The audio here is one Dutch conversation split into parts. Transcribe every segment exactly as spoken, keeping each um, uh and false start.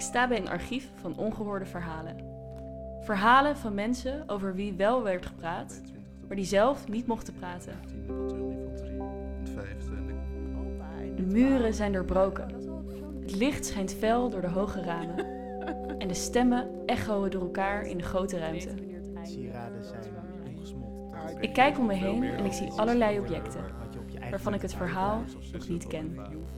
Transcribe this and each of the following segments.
sta bij een archief van ongehoorde verhalen. Verhalen van mensen over wie wel werd gepraat, maar die zelf niet mochten praten. De muren zijn doorbroken. Het licht schijnt fel door de hoge ramen. En de stemmen echoen door elkaar in de grote ruimte. Sieraden zijn ongesmolten. Ik kijk om me heen en ik zie allerlei objecten, waarvan ik het verhaal nog niet ken.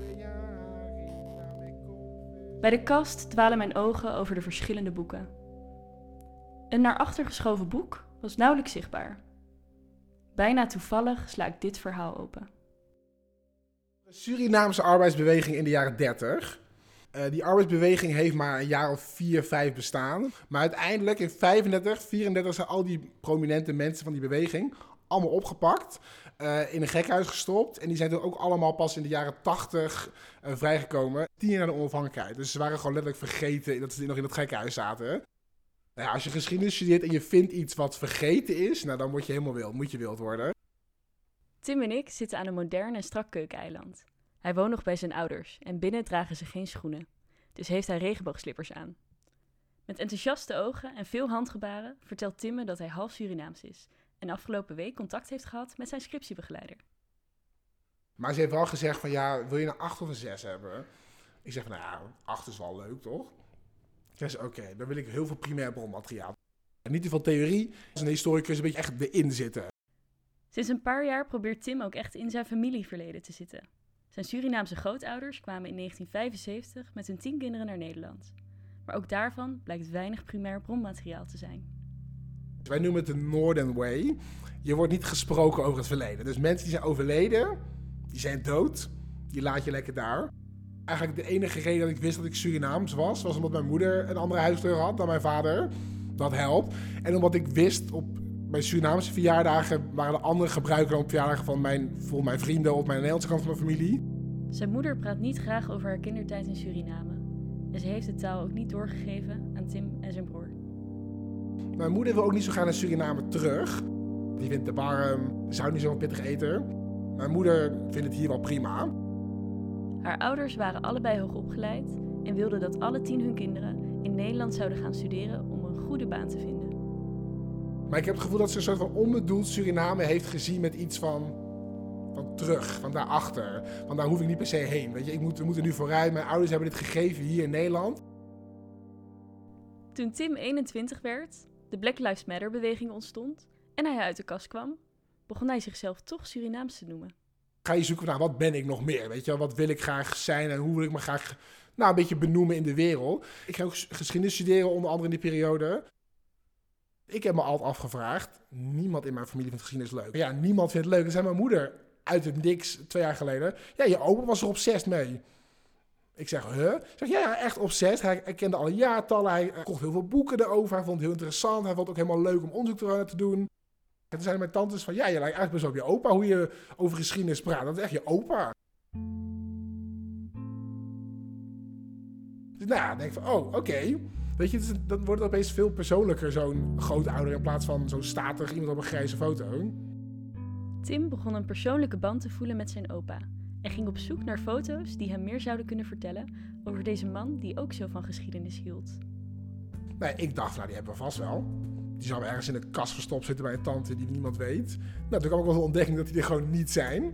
Bij de kast dwalen mijn ogen over de verschillende boeken. Een naar achter geschoven boek was nauwelijks zichtbaar. Bijna toevallig sla ik dit verhaal open. De Surinaamse arbeidsbeweging in de jaren dertig. Uh, die arbeidsbeweging heeft maar een jaar of vier, vijf bestaan. Maar uiteindelijk in vijfendertig, vierendertig zijn al die prominente mensen van die beweging allemaal opgepakt. Uh, in een gekhuis gestopt. En die zijn toen ook allemaal pas in de jaren tachtig uh, vrijgekomen. Tien jaar na de onafhankelijkheid. Dus ze waren gewoon letterlijk vergeten dat ze nog in het gekhuis zaten. Nou ja, als je geschiedenis studeert en je vindt iets wat vergeten is, nou dan word je helemaal wild. Moet je wild worden. Tim en ik zitten aan een modern en strak keukeneiland. Hij woont nog bij zijn ouders en binnen dragen ze geen schoenen. Dus heeft hij regenboogslippers aan. Met enthousiaste ogen en veel handgebaren vertelt Tim me dat hij half Surinaams is. En afgelopen week contact heeft gehad met zijn scriptiebegeleider. Maar ze heeft wel gezegd van ja, wil je een acht of een zes hebben? Ik zeg van nou ja, acht is wel leuk toch? Ze zei oké, okay, dan wil ik heel veel primair bronmateriaal. En niet te veel theorie, als een historicus een beetje echt erin zitten. Sinds een paar jaar probeert Tim ook echt in zijn familieverleden te zitten. Zijn Surinaamse grootouders kwamen in negentien vijfenzeventig met hun tien kinderen naar Nederland. Maar ook daarvan blijkt weinig primair bronmateriaal te zijn. Wij noemen het de Northern Way. Je wordt niet gesproken over het verleden. Dus mensen die zijn overleden, die zijn dood, die laat je lekker daar. Eigenlijk de enige reden dat ik wist dat ik Surinaams was, was omdat mijn moeder een andere huisdeur had dan mijn vader. Dat helpt. En omdat ik wist, op mijn Surinaamse verjaardagen waren er andere gebruiken dan op verjaardagen van mijn, voor mijn vrienden of mijn Nederlandse kant van mijn familie. Zijn moeder praat niet graag over haar kindertijd in Suriname. En ze heeft de taal ook niet doorgegeven aan Tim en zijn broer. Mijn moeder wil ook niet zo graag naar Suriname terug. Die vindt de warm, ze houdt niet zo'n pittig eten. Mijn moeder vindt het hier wel prima. Haar ouders waren allebei hoog opgeleid en wilden dat alle tien hun kinderen in Nederland zouden gaan studeren om een goede baan te vinden. Maar ik heb het gevoel dat ze een soort van onbedoeld Suriname heeft gezien met iets van, van terug, van daarachter. Want daar hoef ik niet per se heen. Weet je, ik moet, we moeten nu vooruit. Mijn ouders hebben dit gegeven hier in Nederland. Toen Tim eenentwintig werd, de Black Lives Matter beweging ontstond en hij uit de kast kwam, begon hij zichzelf toch Surinaams te noemen. Ga je zoeken naar wat ben ik nog meer, weet je wel? Wat wil ik graag zijn en hoe wil ik me graag nou, een beetje benoemen in de wereld. Ik ga ook geschiedenis studeren, onder andere in die periode. Ik heb me altijd afgevraagd, niemand in mijn familie vindt geschiedenis leuk. Ja, niemand vindt het leuk. Dat zei mijn moeder uit het niks twee jaar geleden. Ja, je opa was er obsessed mee. Ik zeg, huh? Ik zeg, ja, ja, echt obsessed. Hij, hij kende alle jaartallen, hij kocht heel veel boeken erover. Hij vond het heel interessant, hij vond het ook helemaal leuk om onderzoek te, te doen. En toen zeiden mijn tantes van, ja, je lijkt eigenlijk best wel op je opa, hoe je over geschiedenis praat. Dat is echt je opa. Dus nou ja, dan denk ik van, oh, oké. Okay. Weet je, dus dan wordt het opeens veel persoonlijker, zo'n grootouder, in plaats van zo'n statig iemand op een grijze foto. Tim begon een persoonlijke band te voelen met zijn opa en ging op zoek naar foto's die hem meer zouden kunnen vertellen over deze man die ook zo van geschiedenis hield. Nee, ik dacht, nou, die hebben we vast wel. Die zou ergens in de kast verstopt zitten bij een tante die niemand weet. Nou, toen kwam ik wel de ontdekking dat die er gewoon niet zijn.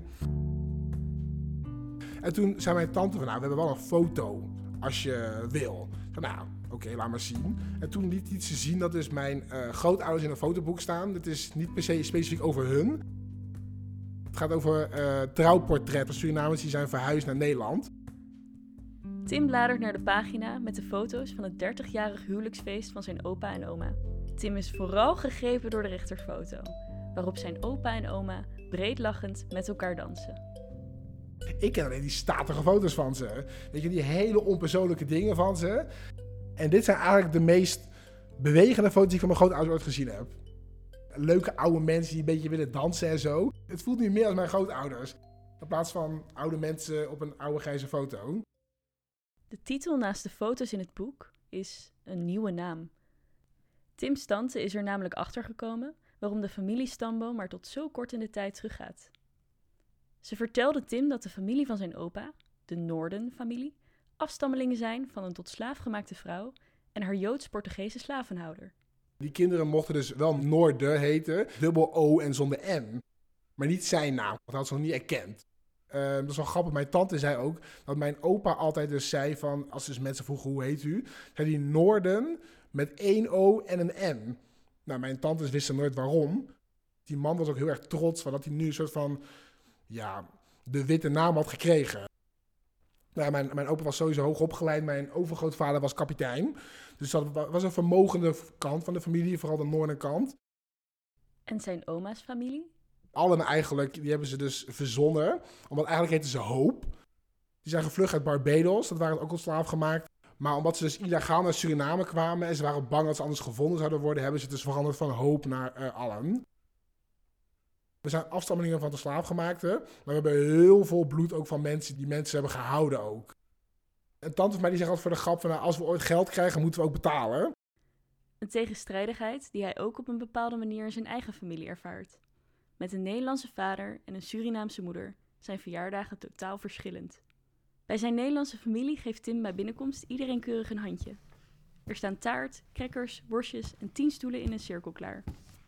En toen zei mijn tante van, nou, we hebben wel een foto, als je wil. Van, nou, oké, okay, laat maar zien. En toen liet hij ze zien dat dus mijn uh, grootouders in een fotoboek staan. Het is niet per se specifiek over hun. Het gaat over uh, trouwportretten van Surinamers die zijn verhuisd naar Nederland. Tim bladert naar de pagina met de foto's van het dertigjarig huwelijksfeest van zijn opa en oma. Tim is vooral gegrepen door de rechterfoto, waarop zijn opa en oma breedlachend met elkaar dansen. Ik ken alleen die statige foto's van ze. Weet je, die hele onpersoonlijke dingen van ze. En dit zijn eigenlijk de meest bewegende foto's die ik van mijn grootouders ooit gezien heb. Leuke oude mensen die een beetje willen dansen en zo. Het voelt nu meer als mijn grootouders. In plaats van oude mensen op een oude grijze foto. De titel naast de foto's in het boek is Een Nieuwe Naam. Tim's tante is er namelijk achtergekomen waarom de familiestamboom maar tot zo kort in de tijd teruggaat. Ze vertelde Tim dat de familie van zijn opa, de Noorden-familie, afstammelingen zijn van een tot slaaf gemaakte vrouw en haar Joods-Portugese slavenhouder. Die kinderen mochten dus wel Noorde heten, dubbel O en zonder M. Maar niet zijn naam, want dat had ze nog niet erkend. Uh, dat is wel grappig. Mijn tante zei ook dat mijn opa altijd dus zei van, als dus mensen vroegen hoe heet u, zei die Noorden met één O en een M. Nou, mijn tantes wisten nooit waarom. Die man was ook heel erg trots van dat hij nu een soort van, ja, de witte naam had gekregen. Nou, mijn, mijn opa was sowieso hoog opgeleid. Mijn overgrootvader was kapitein. Dus dat was een vermogende kant van de familie, vooral de Noordenkant. En zijn oma's familie? Allen eigenlijk, die hebben ze dus verzonnen. Omdat eigenlijk heten ze Hoop. Die zijn gevlucht uit Barbados, dat waren ook al slaafgemaakt. Maar omdat ze dus illegaal naar Suriname kwamen en ze waren bang dat ze anders gevonden zouden worden, hebben ze het dus veranderd van Hoop naar uh, Allen. We zijn afstammelingen van de slaafgemaakten, maar we hebben heel veel bloed ook van mensen die mensen hebben gehouden ook. Een tante van mij die zegt altijd voor de grap van, nou, als we ooit geld krijgen, moeten we ook betalen. Een tegenstrijdigheid die hij ook op een bepaalde manier in zijn eigen familie ervaart. Met een Nederlandse vader en een Surinaamse moeder zijn verjaardagen totaal verschillend. Bij zijn Nederlandse familie geeft Tim bij binnenkomst iedereen keurig een handje. Er staan taart, crackers, worstjes en tien stoelen in een cirkel klaar.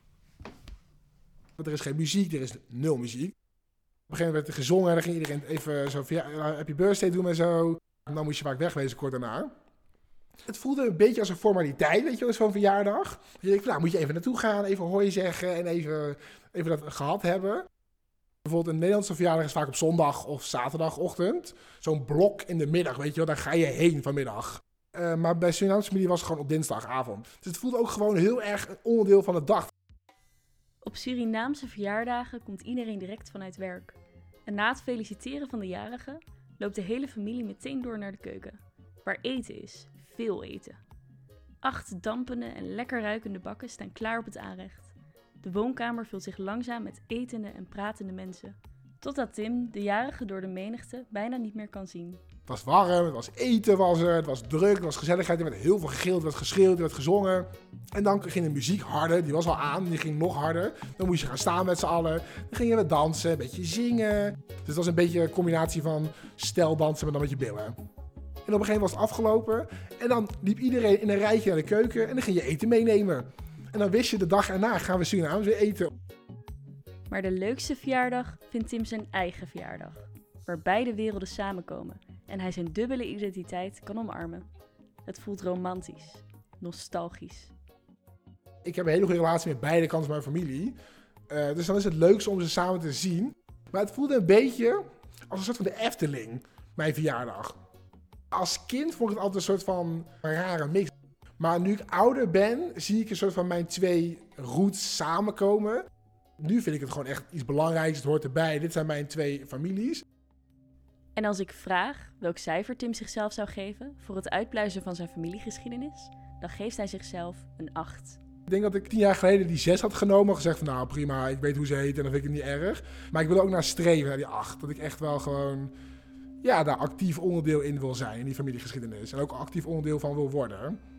Er is geen muziek, er is nul muziek. Op een gegeven moment werd er gezongen en dan ging iedereen even zo via, happy birthday doen en zo. En dan moest je vaak wegwezen kort daarna. Het voelde een beetje als een formaliteit, weet je wel, zo'n verjaardag. Je denkt, nou moet je even naartoe gaan, even hoi zeggen en even, even dat gehad hebben. Bijvoorbeeld een Nederlandse verjaardag is vaak op zondag of zaterdagochtend. Zo'n blok in de middag, weet je wel, daar ga je heen vanmiddag. Uh, maar bij Surinaamse familie was het gewoon op dinsdagavond. Dus het voelde ook gewoon heel erg een onderdeel van de dag. Op Surinaamse verjaardagen komt iedereen direct vanuit werk. En na het feliciteren van de jarige loopt de hele familie meteen door naar de keuken. Waar eten is, veel eten. Acht dampende en lekker ruikende bakken staan klaar op het aanrecht. De woonkamer vult zich langzaam met etende en pratende mensen. Totdat Tim de jarige door de menigte bijna niet meer kan zien. Het was warm, het was eten, was er, het was druk, het was gezelligheid. Er werd heel veel gegild, er werd geschreeuwd, er werd gezongen. En dan ging de muziek harder, die was al aan, die ging nog harder. Dan moest je gaan staan met z'n allen. Dan gingen we dansen, een beetje zingen. Dus het was een beetje een combinatie van steldansen, maar dan met je billen. En op een gegeven moment was het afgelopen. En dan liep iedereen in een rijtje naar de keuken en dan ging je eten meenemen. En dan wist je, de dag erna gaan we Surinaams weer eten. Maar de leukste verjaardag vindt Tim zijn eigen verjaardag. Waar beide werelden samenkomen en hij zijn dubbele identiteit kan omarmen. Het voelt romantisch, nostalgisch. Ik heb een hele goede relatie met beide kanten van mijn familie. Uh, dus dan is het leukste om ze samen te zien. Maar het voelde een beetje als een soort van de Efteling, mijn verjaardag. Als kind vond ik het altijd een soort van een rare mix. Maar nu ik ouder ben, zie ik een soort van mijn twee roots samenkomen. Nu vind ik het gewoon echt iets belangrijks. Het hoort erbij. Dit zijn mijn twee families. En als ik vraag welk cijfer Tim zichzelf zou geven voor het uitpluizen van zijn familiegeschiedenis, dan geeft hij zichzelf een acht. Ik denk dat ik tien jaar geleden die zes had genomen. Gezegd van nou prima, ik weet hoe ze heet en dan vind ik het niet erg. Maar ik wil er ook naar streven, naar die acht. Dat ik echt wel gewoon, ja, daar actief onderdeel in wil zijn in die familiegeschiedenis. En ook actief onderdeel van wil worden.